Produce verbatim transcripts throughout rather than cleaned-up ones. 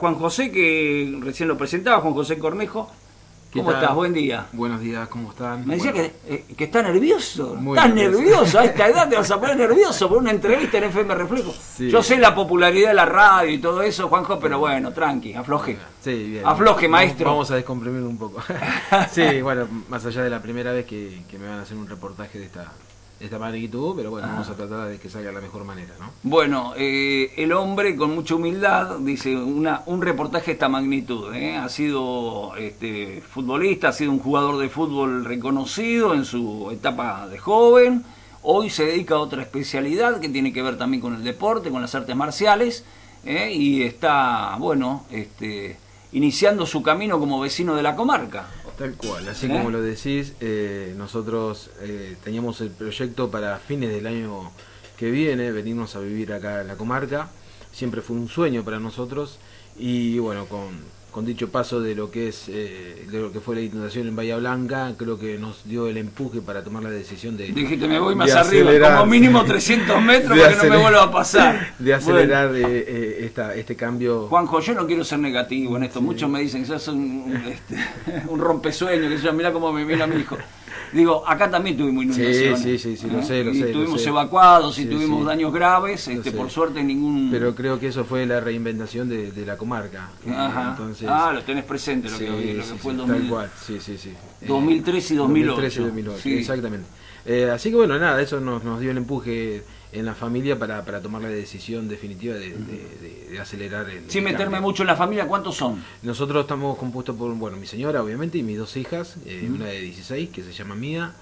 Juan José, que recién lo presentaba, Juan José Cornejo. ¿Cómo estás? Buen día. Buenos días, ¿cómo están? Me decía bueno. que, eh, que está nervioso. Muy ¿Estás nervioso. nervioso? A esta edad te vas a poner nervioso por una entrevista en F M Reflejo. Sí. Yo sé la popularidad de la radio y todo eso, Juanjo, pero bueno, tranqui, afloje. Sí, bien. Afloje, maestro. Vamos a descomprimir un poco. Sí, bueno, más allá de la primera vez que, que me van a hacer un reportaje de esta, de esta magnitud, pero bueno, Ah. vamos a tratar de que salga de la mejor manera, ¿no? Bueno, eh, el hombre con mucha humildad dice una, un reportaje de esta magnitud. ¿eh? Ha sido este, futbolista, ha sido un jugador de fútbol reconocido en su etapa de joven. Hoy se dedica a otra especialidad que tiene que ver también con el deporte, con las artes marciales. ¿eh? Y está, bueno, este, iniciando su camino como vecino de la comarca. Tal cual, así ¿Eh? como lo decís, eh, nosotros eh, teníamos el proyecto para fines del año que viene, venirnos a vivir acá en la comarca. Siempre fue un sueño para nosotros y bueno, con, con dicho paso de lo que es eh, de lo que fue la inundación en Bahía Blanca, creo que nos dio el empuje para tomar la decisión de Dijiste, me voy más de arriba, acelerar, como mínimo trescientos metros para que no me vuelva a pasar. de acelerar Bueno. eh, eh, esta, este cambio. Juanjo, yo no quiero ser negativo en esto. Sí. Muchos me dicen que sos un, este, un rompesueño, que yo, mirá cómo me mira mi hijo. Digo, acá también tuvimos inundaciones. Sí, sí, sí, sí, lo ¿eh? sé, lo y sé, lo Estuvimos sé. evacuados y Sí, tuvimos sí. daños graves, Lo este, sé. por suerte ningún... Pero creo que eso fue la reinventación de, de la comarca. Ajá. Entonces, Ah, lo tenés presente, lo sí, que, lo que sí, fue sí, el tal 2000, cual, sí, sí, sí. dos mil tres y dos mil ocho. dos mil tres y dos mil ocho, Sí. exactamente. Eh, así que bueno, nada, eso nos, nos dio el empuje en la familia para, para tomar la decisión definitiva de, de, de, de acelerar el Sin meterme cambio. mucho en la familia, ¿cuántos son? Nosotros estamos compuestos por, bueno, mi señora obviamente y mis dos hijas, eh, Mm. una de dieciséis que se llama Mía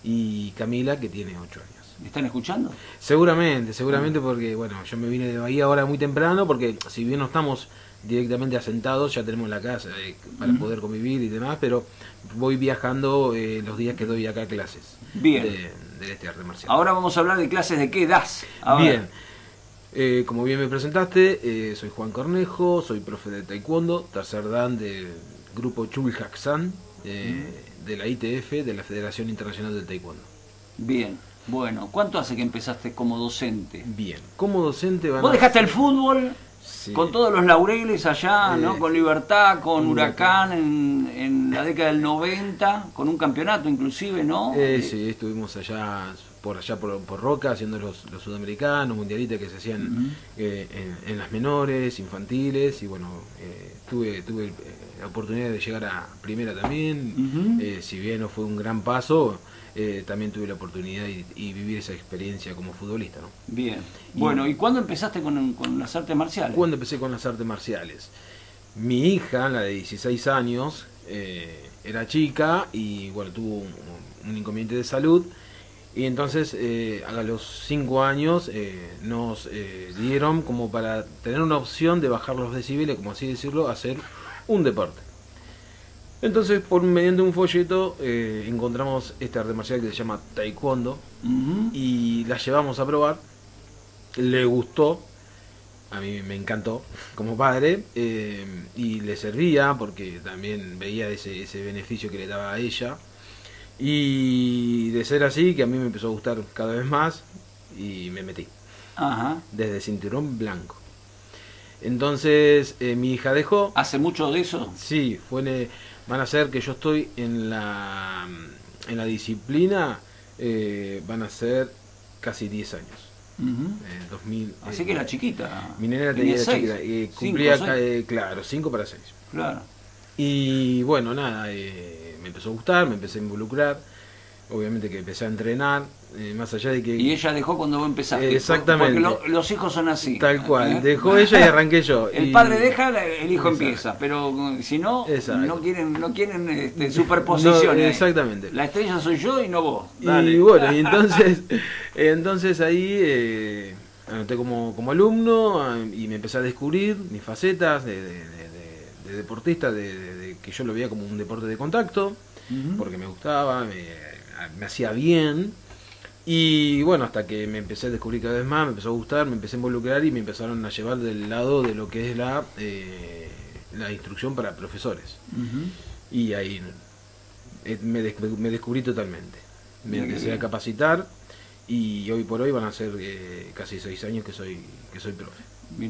y Camila que tiene ocho años. ¿Me están escuchando? Seguramente, seguramente porque, bueno, yo me vine de Bahía ahora muy temprano porque si bien no estamos directamente asentados, ya tenemos la casa eh, para Ujú. poder convivir y demás, pero voy viajando eh, los días que doy acá clases Bien. de, de este arte marcial. Ahora vamos a hablar de clases de qué das. A ver. Bien, eh, como bien me presentaste, eh, soy Juan Cornejo, soy profe de taekwondo, tercer dan del grupo Chul Haksan, eh, de la I T F, de la Federación Internacional del Taekwondo. Bien. Bueno, ¿cuánto hace que empezaste como docente? Bien, como docente van Vos a- dejaste el fútbol Sí. con todos los laureles allá, Eh, ¿no? Con Libertad, con con Huracán en, en la década del noventa, con un campeonato inclusive, ¿no? Eh, Eh, sí, estuvimos allá por allá por, por Roca haciendo los, los sudamericanos, mundialistas que se hacían Ujú. eh, en, en las menores, infantiles y bueno, eh, tuve tuve eh, la oportunidad de llegar a primera también, Ujú. eh, si bien no fue un gran paso, eh, también tuve la oportunidad y, y vivir esa experiencia como futbolista, ¿no? Bien. Y- Bueno, ¿y cuándo empezaste con, con las artes marciales? Cuando empecé con las artes marciales, mi hija, la de dieciséis años, eh, era chica y bueno, tuvo un, un inconveniente de salud. Y entonces eh, a los cinco años eh, nos eh, dieron como para tener una opción de bajar los decibeles, como así decirlo, hacer un deporte. Entonces, por mediante un folleto, eh, encontramos este arte marcial que se llama taekwondo Ujú. y la llevamos a probar. Le gustó, a mí me encantó como padre, eh, y le servía porque también veía ese, ese beneficio que le daba a ella. Y de ser así, que a mí me empezó a gustar cada vez más y me metí, Ajá. desde cinturón blanco. Entonces eh, mi hija dejó, ¿Hace mucho de eso? sí, fue en, eh, van a ser que yo estoy en la, en la disciplina, eh, van a ser casi diez años. Ujú. eh, dos mil, Así eh, que era chiquita. Mi nena Tenía tenía seis. chiquita, eh, Cinco, cumplía, seis. eh, claro, cinco para seis. Claro. Y bueno, nada, eh, me empezó a gustar, me empecé a involucrar, obviamente que empecé a entrenar, eh, más allá de que... Y ella dejó cuando vos empezaste. Eh, exactamente. Porque lo- los hijos son así. Tal cual, ¿eh? dejó ella y arranqué yo. El y- padre deja, el hijo Exacto. empieza. Pero uh, si no, Exacto. no quieren, no quieren este, superposiciones. No, exactamente. La estrella soy yo y no vos. Y Dale. bueno, y entonces, entonces ahí eh, anoté como, como alumno eh, y me empecé a descubrir mis facetas de, de, de- de- de deportista, de, de- de que yo lo veía como un deporte de contacto, Ujú. porque me gustaba, me, me hacía bien. Y bueno, hasta que me empecé a descubrir cada vez más, me empezó a gustar, me empecé a involucrar y me empezaron a llevar del lado de lo que es la, eh, la instrucción para profesores. Ujú. Y ahí eh, me, des- me descubrí totalmente. Me Mira qué empecé a bien. capacitar y hoy por hoy van a ser eh, casi seis años que soy que soy profe. Mirá.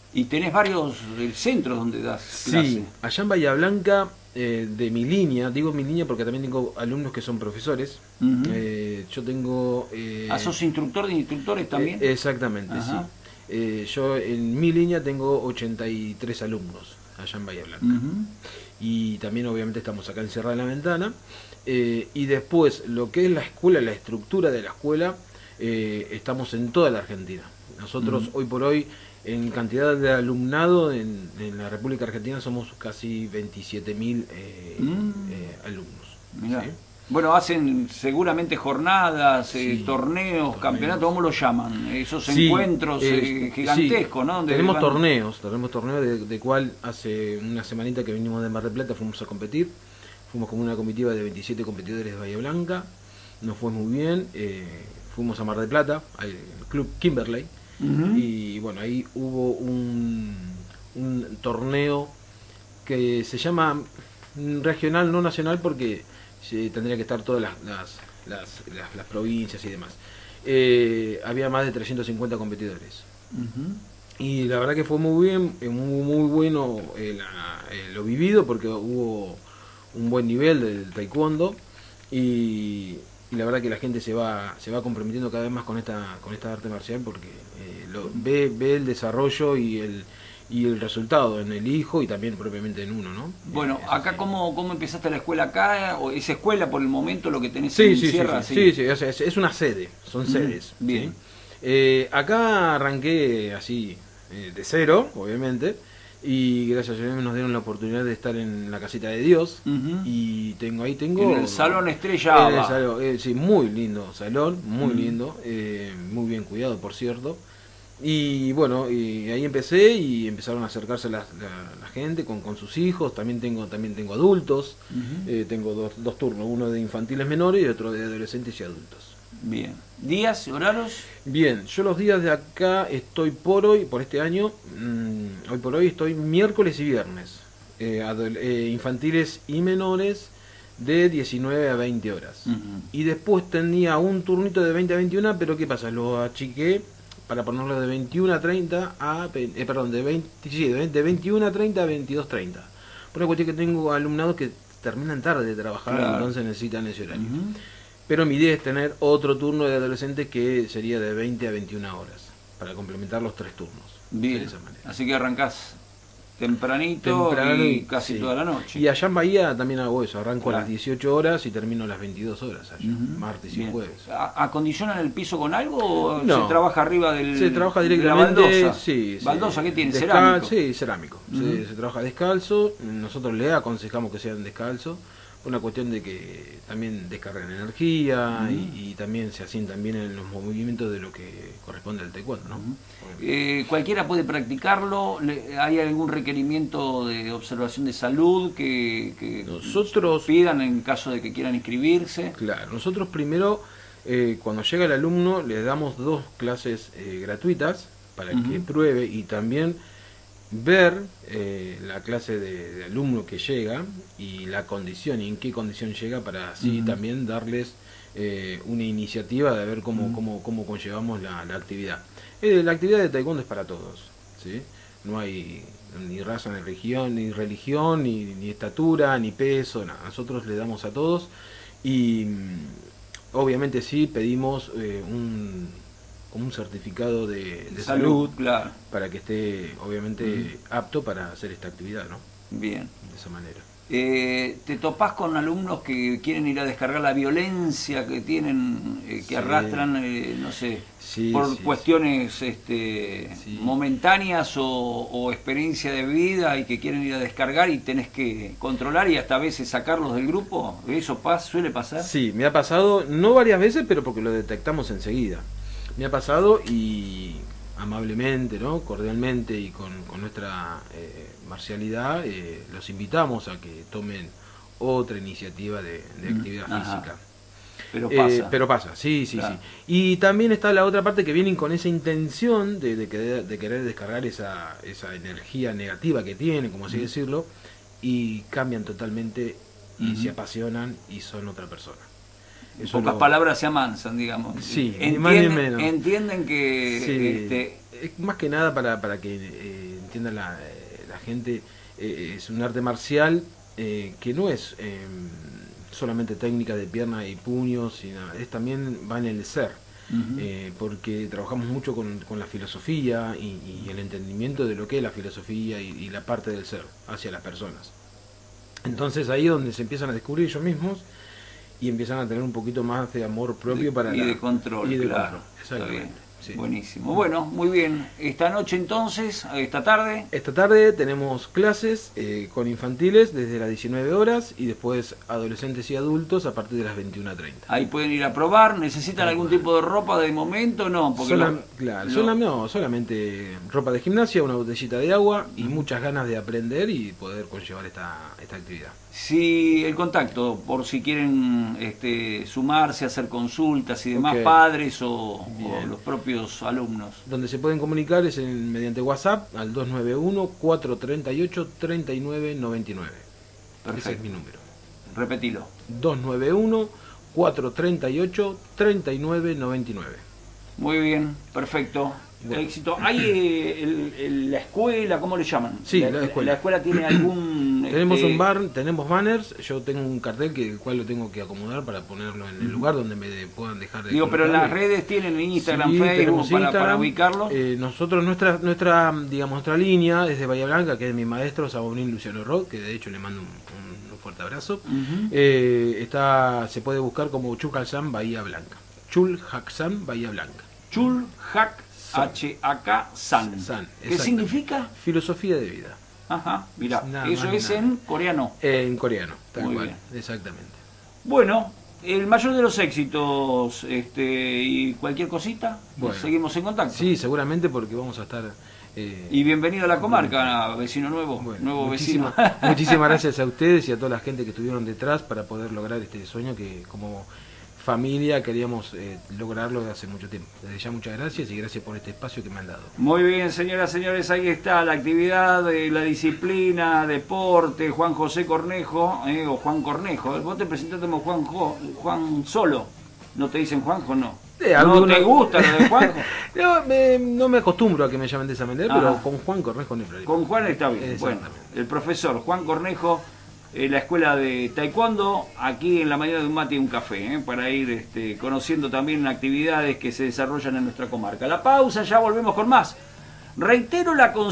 Y tenés varios eh, centros donde das clase. Sí, allá en Bahía Blanca, eh, de mi línea, digo mi línea porque también tengo alumnos que son profesores. Uh-huh. eh, yo tengo... Eh, ¿Ah, sos instructor de instructores también? Eh, exactamente, Ajá. sí. Eh, yo en mi línea tengo ochenta y tres alumnos allá en Bahía Blanca. Uh-huh. Y también obviamente estamos acá encerrados en la ventana. Eh, y después, lo que es la escuela, la estructura de la escuela, eh, estamos en toda la Argentina. Nosotros uh-huh. hoy por hoy, en cantidad de alumnado en, en la República Argentina, somos casi veintisiete mil eh, uh-huh. eh, alumnos. Mirá. ¿Sí? Bueno, hacen seguramente jornadas, eh, Sí, torneos, campeonatos, ¿cómo lo llaman? Esos sí, encuentros eh, eh, gigantescos, sí. ¿no? Donde tenemos van... torneos, tenemos torneos de, de cual hace una semanita que venimos de Mar del Plata fuimos a competir. Fuimos como una comitiva de veintisiete competidores de Bahía Blanca, nos fue muy bien. Eh, fuimos a Mar del Plata, al Club Kimberley, uh-huh. y bueno, ahí hubo un, un torneo que se llama regional, no nacional, porque sí, tendría que estar todas las, las, las, las, las provincias y demás. Eh, había más de trescientos cincuenta competidores. Uh-huh. Y la verdad que fue muy bien, muy, muy bueno eh, la, eh, lo vivido, porque hubo un buen nivel del taekwondo y, y la verdad que la gente se va se va comprometiendo cada vez más con esta con esta arte marcial, porque eh, lo, ve ve el desarrollo y el y el resultado en el hijo y también propiamente en uno, ¿no? Bueno, eh, acá sí. ¿cómo, ¿cómo empezaste la escuela acá? ¿O es escuela por el momento lo que tenés sí, en sí, Sierra? Sí, sí, sí, sí, es, es una sede, son mm, sedes. Bien. ¿Sí? Eh, acá arranqué así, eh, de cero, obviamente, y gracias a Dios nos dieron la oportunidad de estar en la casita de Dios. Uh-huh. Y tengo ahí tengo en el salón Estrella. En el salón, eh, sí, muy lindo salón, muy uh-huh. lindo, eh, muy bien cuidado, por cierto. Y bueno, y ahí empecé y empezaron a acercarse la, la, la gente con, con sus hijos. También tengo también tengo adultos. Uh-huh. eh, tengo dos, dos turnos, uno de infantiles menores y otro de adolescentes y adultos. Bien. ¿Días, horarios? Bien, yo los días de acá estoy por hoy, por este año, mmm, hoy por hoy estoy miércoles y viernes. Eh, eh, infantiles y menores de diecinueve a veinte horas. Uh-huh. Y después tenía un turnito de veinte a veintiuno, pero ¿qué pasa? Lo achiqué para ponerlo de veintiuno a treinta a... Eh, perdón, de, veinte, sí, de veintiuno a treinta a veintidós a treinta. Por la cuestión que tengo alumnados que terminan tarde de trabajar, claro. Entonces necesitan ese horario. Uh-huh. Pero mi idea es tener otro turno de adolescentes que sería de veinte a veintiuna horas, para complementar los tres turnos. Bien, de esa manera. Así que arrancás tempranito Temprano, y casi sí. toda la noche. Y allá en Bahía también hago eso, arranco claro. a las dieciocho horas y termino a las veintidós horas allá, uh-huh. martes y Bien. jueves. ¿Acondicionan el piso con algo o no, se trabaja arriba del Se trabaja directamente, de la baldosa? Sí, ¿Baldosa qué tiene? Descal ¿Cerámico? Sí, cerámico. Uh-huh. se, se trabaja descalzo, nosotros le aconsejamos que sean descalzos. Una cuestión de que también descargan energía uh-huh. y, y también se asientan bien en los movimientos de lo que corresponde al taekwondo, ¿no? Uh-huh. eh, ¿Cualquiera puede practicarlo? ¿Hay algún requerimiento de observación de salud que, que nosotros pidan en caso de que quieran inscribirse? Claro, nosotros primero, eh, cuando llega el alumno, le damos dos clases eh, gratuitas para uh-huh. que pruebe y también ver eh, la clase de, de alumno que llega y la condición y en qué condición llega, para así uh-huh. también darles eh, una iniciativa de ver cómo, uh-huh. cómo, cómo conllevamos la, la actividad. Eh, la actividad de taekwondo es para todos, ¿sí? No hay ni raza, ni religión, ni religión, ni, ni estatura, ni peso, nada. Nosotros le damos a todos y obviamente sí pedimos eh, un como un certificado de, de salud, salud claro. para que esté obviamente uh-huh. apto para hacer esta actividad, ¿no? Bien. De esa manera. Eh, ¿Te topás con alumnos que quieren ir a descargar la violencia que tienen, eh, que sí. arrastran, eh, no sé, sí, por sí, cuestiones sí. Este, sí. momentáneas o, o experiencia de vida y que quieren ir a descargar y tenés que controlar y hasta a veces sacarlos del grupo? ¿Eso pasa, suele pasar? Sí, me ha pasado, no varias veces, pero porque lo detectamos enseguida. Me ha pasado y amablemente, ¿no? Cordialmente y con, con nuestra eh, marcialidad eh, los invitamos a que tomen otra iniciativa de, de actividad mm, física. Pero pasa. Eh, pero pasa, sí, sí, claro. sí. Y también está la otra parte que vienen con esa intención de, de, querer, de querer descargar esa, esa energía negativa que tienen, como así mm. decirlo, y cambian totalmente y mm-hmm. se apasionan y son otra persona. En pocas lo... palabras se amansan, digamos. Sí, entienden, más ni menos. Entienden que... Sí, este... es más que nada para, para que eh, entienda la, eh, la gente, eh, es un arte marcial eh, que no es eh, solamente técnica de pierna y puños, sino es también va en el ser. Uh-huh. eh, porque trabajamos mucho con, con la filosofía y, y el entendimiento de lo que es la filosofía y, y la parte del ser hacia las personas. Entonces ahí es donde se empiezan a descubrir ellos mismos y empiezan a tener un poquito más de amor propio de, para y la, de control, y de claro. control. Exactamente. Sí. Buenísimo. Bueno, muy bien. Esta noche entonces, esta tarde. Esta tarde tenemos clases eh, con infantiles desde las diecinueve horas y después adolescentes y adultos a partir de las veintiuna treinta. Ahí pueden ir a probar. ¿Necesitan Ahí algún tipo de ropa de momento? No, porque Sola, lo, claro, lo... Sola, no, solamente ropa de gimnasia, una botellita de agua y muchas ganas de aprender y poder conllevar esta, esta actividad. Si el contacto, por si quieren este, sumarse, hacer consultas y demás, okay. padres o, o los propios alumnos. Donde se pueden comunicar es en, mediante WhatsApp al dos nueve uno, cuatro tres ocho, tres nueve nueve nueve. Perfecto. Ese es mi número. Repetilo. dos nueve uno, cuatro tres ocho, tres nueve nueve nueve. Muy bien, perfecto. Bueno. Éxito. ¿Hay eh, el, el, la escuela, cómo le llaman? Sí, la, la escuela. ¿La escuela tiene algún...? Tenemos este... un bar, tenemos banners, yo tengo un cartel que el cual lo tengo que acomodar para ponerlo en el lugar donde me de, puedan dejar de Digo, pero en las redes tienen Instagram, sí, Facebook para, Instagram, para ubicarlo. Eh, nosotros, nuestra, nuestra, digamos, nuestra línea desde Bahía Blanca, que es mi maestro Sabonín Luciano Roth, que de hecho le mando un, un, un fuerte abrazo, uh-huh. eh, está, se puede buscar como Chul Haksan Bahía Blanca. Chul Haksan Bahía Blanca. Chul Hak H A K San. San. ¿Qué significa? Filosofía de vida. Ajá, mira, nada eso es nada. En coreano. Eh, en coreano, tal Muy cual, bien. Exactamente. Bueno, el mayor de los éxitos este y cualquier cosita, bueno, seguimos en contacto. Sí, seguramente porque vamos a estar... Eh, y bienvenido a la comarca, vecino nuevo, bueno, nuevo muchísima, vecino. Muchísimas gracias a ustedes y a toda la gente que estuvieron detrás para poder lograr este sueño que como familia queríamos eh, lograrlo desde hace mucho tiempo. Desde ya muchas gracias y gracias por este espacio que me han dado. Muy bien, señoras y señores, ahí está la actividad, de la disciplina, deporte, Juan José Cornejo, eh, o Juan Cornejo. Vos te presentaste como Juan, Juan solo, ¿no te dicen Juanjo? No. Eh, ¿No alguna... te gusta lo de Juanjo? no, me, no me acostumbro a que me llamen de esa manera, ah, pero con Juan Cornejo no hay problema. Con Juan está bien. Bueno, el profesor Juan Cornejo, eh, la escuela de taekwondo, aquí en la mañana de un mate y un café, eh, para ir este, conociendo también actividades que se desarrollan en nuestra comarca. La pausa, ya volvemos con más. Reitero la